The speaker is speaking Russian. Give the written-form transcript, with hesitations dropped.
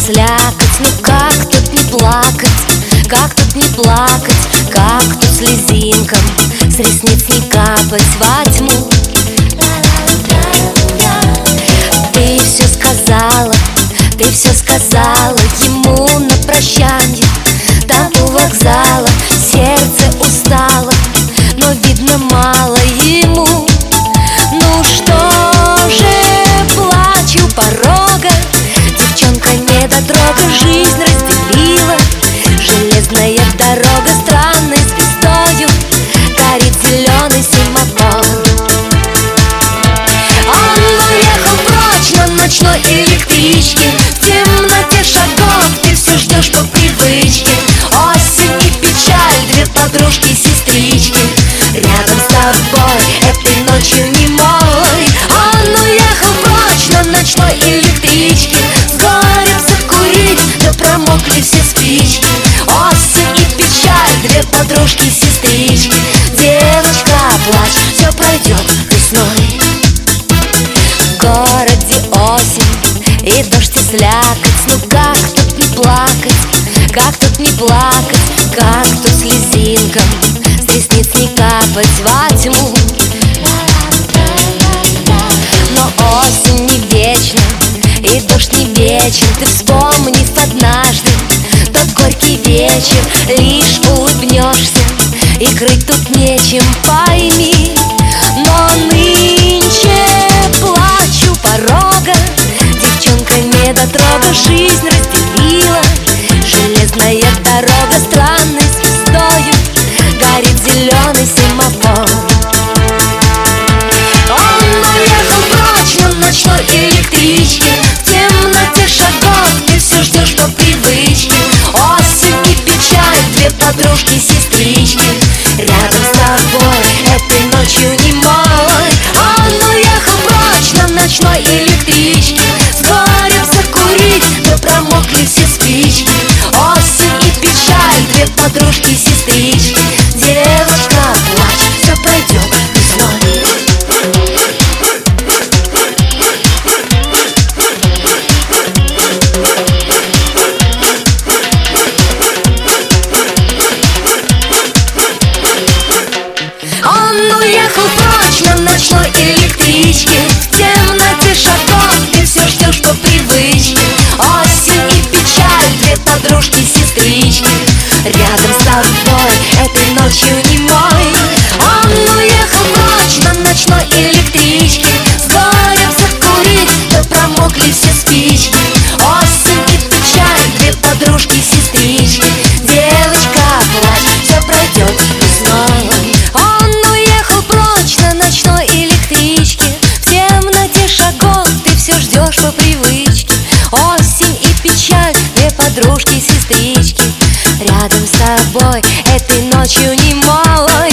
слякоть, ну как тут не плакать, как тут не плакать, как тут слезинкам с ресниц не капать во тьму. Ты все сказала ему на прощанье, там у вокзала. Сердце устало, но видно мало ему. Ну что же, плачу порога, девчонка недотрога жизнь разделила. Железная дорога странной звездою горит зеленый семафор. Он уехал прочь на ночной электричке, в темноте шагов ты все ждешь по привычке. Осень и печаль, две подружки-сестрички рядом с тобой этой ночью немой. Он уехал прочь на ночной электричке, с горем закурить, да промокли все спички. Осень и печаль, две подружки-сестрички. Девочка, плачь, все пройдет весной. В городе осень и дождь и слякоть, ну как тут не плакать, как тут не плакать, как тут слезинкам с ресниц не капать во тьму. Но осень не вечна и дождь не вечен, ты вспомнив однажды тот горький вечер, лишь улыбнешься и крыть тут нечем, пойми. Но нынче плачу порога, девчонка недотрога жизнь разделила. Железная дорога странной звездою горит зеленый семафор. Он уехал прочь на ночной электричке, в темноте шагов ты все ждешь по привычке. Осень и печаль, две подружки-сестрички рядом с тобой этой ночью немой. Он уехал прочь на ночной электричке, с горем закурить, да промокли все спички. Осень и печаль, две подружки-сестрички. Девочка, плачь, все пройдет весной. Он уехал прочь на ночной электричке, в темноте шагов ты все ждешь по привычке. Осень и печаль, две подружки-сестрички рядом с тобой этой ночью немой. Он уехал прочь на ночной электричке, с горем закурить, да промокли все спички. Осень и печаль, две подружки-сестрички. Девочка, плачь, все пройдет весной. Он уехал прочь на ночной электричке, в темноте шагов ты все ждешь по привычке. Осень и печаль, две подружки-сестрички рядом с тобой этой ночью немой.